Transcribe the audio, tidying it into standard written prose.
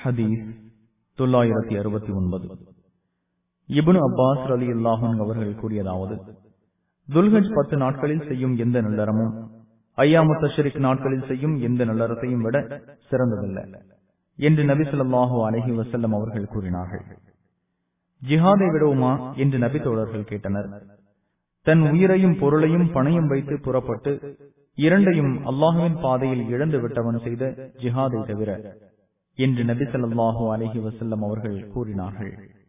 ஹதீஸ் 969. இப்னு அப்பாஸ் ரலியல்லாஹு அன்ஹு அவர்கள் கூறியதாவது, துல்ஹஜ் 10 நாட்களில் செய்யும் எந்த நல்லறமும் ஐயாமு தஷ்ரிக் நாட்களில் செய்யும் எந்த நல்லறத்தையும் விட சிறந்ததல்ல என்று நபி ஸல்லல்லாஹு அலைஹி வஸல்லம் அவர்கள் கூறினார்கள். ஜிஹாதை விடவுமா என்று நபி தோழர்கள் கேட்டனர். தன் உயிரையும் பொருளையும் பணயம் வைத்து புறப்பட்டு இரண்டையும் அல்லாஹுவின் பாதையில் இழந்து விட்டவன் செய்த ஜிஹாதை தவிர என்று நபி ஸல்லல்லாஹு அலைஹி வஸல்லம் அவர்கள் கூறினார்கள்.